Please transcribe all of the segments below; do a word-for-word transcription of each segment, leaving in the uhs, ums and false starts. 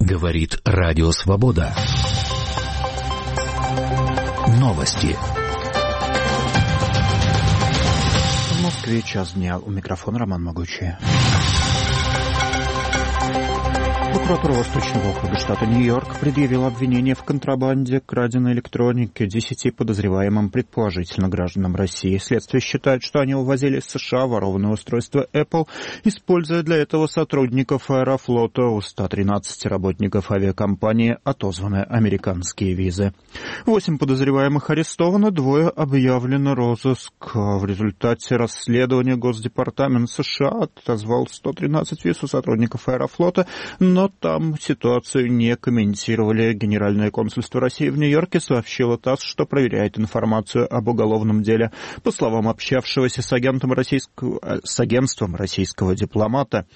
Говорит Радио Свобода. Новости. В Москве час дня. У микрофона Роман Могучий. Прокуратура Восточного округа штата Нью-Йорк предъявила обвинение в контрабанде краденой электроники десяти подозреваемым, предположительно гражданам России. Следствие считает, что они увозили из США ворованное устройство Apple, используя для этого сотрудников Аэрофлота. У ста тринадцати работников авиакомпании отозваны американские визы. Восемь подозреваемых арестовано, двое объявлено розыск. В результате расследования Госдепартамент США отозвал сто тринадцать виз у сотрудников Аэрофлота, но там ситуацию не комментировали. Генеральное консульство России в Нью-Йорке сообщило ТАСС, что проверяет информацию об уголовном деле. По словам общавшегося с, агентом российского, с агентством российского дипломата,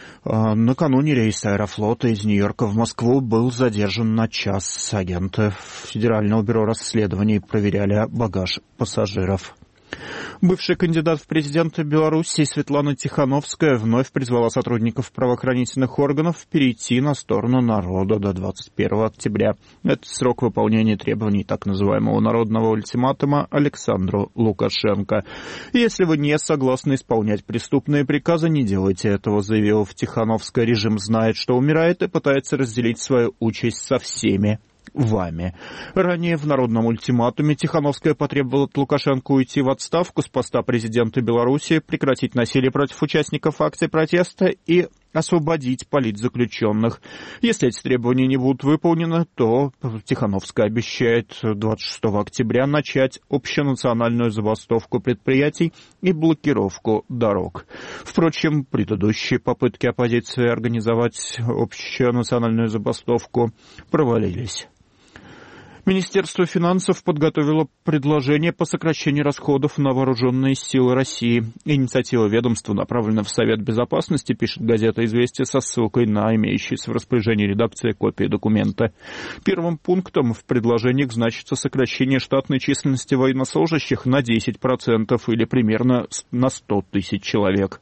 накануне рейс Аэрофлота из Нью-Йорка в Москву был задержан на час. Агенты Федерального бюро расследований проверяли багаж пассажиров. Бывший кандидат в президенты Беларуси Светлана Тихановская вновь призвала сотрудников правоохранительных органов перейти на сторону народа до двадцать первого октября. Это срок выполнения требований так называемого народного ультиматума Александру Лукашенко. «Если вы не согласны исполнять преступные приказы, не делайте этого», заявила Тихановская. «Режим знает, что умирает, и пытается разделить свою участь со всеми вами». Ранее в народном ультиматуме Тихановская потребовала от Лукашенко уйти в отставку с поста президента Беларуси, прекратить насилие против участников акций протеста и освободить политзаключенных. Если эти требования не будут выполнены, то Тихановская обещает двадцать шестого октября начать общенациональную забастовку предприятий и блокировку дорог. Впрочем, предыдущие попытки оппозиции организовать общенациональную забастовку провалились. Министерство финансов подготовило предложение по сокращению расходов на вооруженные силы России. Инициатива ведомства направлена в Совет Безопасности, пишет газета «Известия» со ссылкой на имеющиеся в распоряжении редакции копии документа. Первым пунктом в предложениях значится сокращение штатной численности военнослужащих на десять процентов или примерно на сто тысяч человек.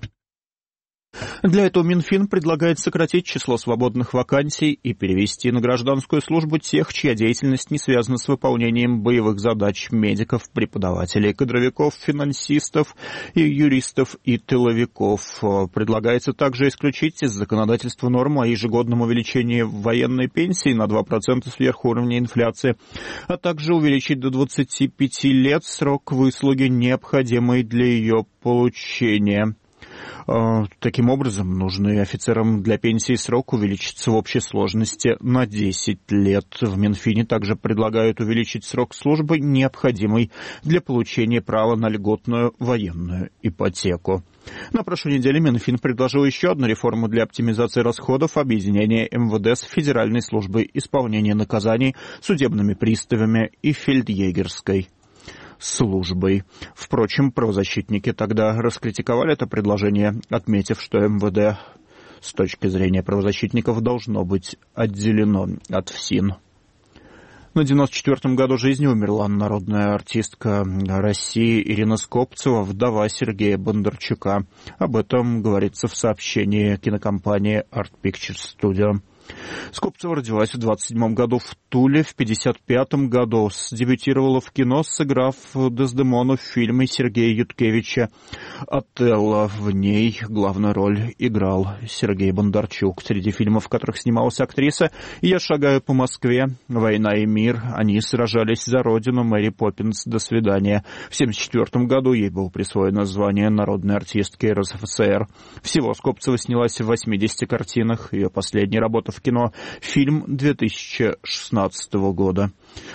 Для этого Минфин предлагает сократить число свободных вакансий и перевести на гражданскую службу тех, чья деятельность не связана с выполнением боевых задач: медиков, преподавателей, кадровиков, финансистов, и юристов и тыловиков. Предлагается также исключить из законодательства норму о ежегодном увеличении военной пенсии на два процента сверх уровня инфляции, а также увеличить до двадцати пяти лет срок выслуги, необходимый для ее получения. Таким образом, нужный офицерам для пенсии срок увеличится в общей сложности на десять лет. В Минфине также предлагают увеличить срок службы, необходимый для получения права на льготную военную ипотеку. На прошлой неделе Минфин предложил еще одну реформу для оптимизации расходов: объединение эм вэ дэ с Федеральной службой исполнения наказаний, судебными приставами и фельдъегерской службой. Впрочем, правозащитники тогда раскритиковали это предложение, отметив, что эм вэ дэ с точки зрения правозащитников должно быть отделено от ФСИН. На девяносто четвёртом году жизни умерла народная артистка России Ирина Скопцева, вдова Сергея Бондарчука. Об этом говорится в сообщении кинокомпании Art Pictures Studio. Скопцева родилась в двадцать седьмом году в Туле, в пятьдесят пятом году дебютировала в кино, сыграв Дездемону в фильме Сергея Юткевича «Отелло». В ней главную роль играл Сергей Бондарчук. Среди фильмов, в которых снималась актриса: «Я шагаю по Москве», «Война и мир», «Они сражались за родину», «Мэри Поппинс», «До свидания». В семьдесят четвёртом году ей было присвоено звание народной артистки эр эс эф эс эр. Всего Скопцева снялась в восьмидесяти картинах. Ее последняя работа в кино — фильм две тысячи шестнадцатого года.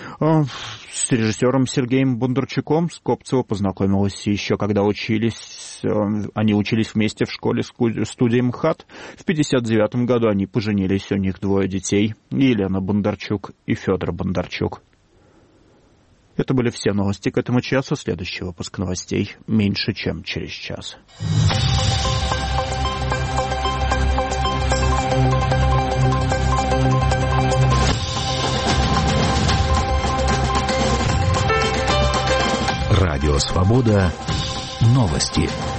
С режиссером Сергеем Бондарчуком Скопцева познакомилась еще когда учились. Они учились вместе в школе студии МХАТ. В пятьдесят девятом году они поженились, у них двое детей: Елена Бондарчук и Федор Бондарчук. Это были все новости к этому часу. Следующий выпуск новостей меньше чем через час. Радио Свобода. Новости.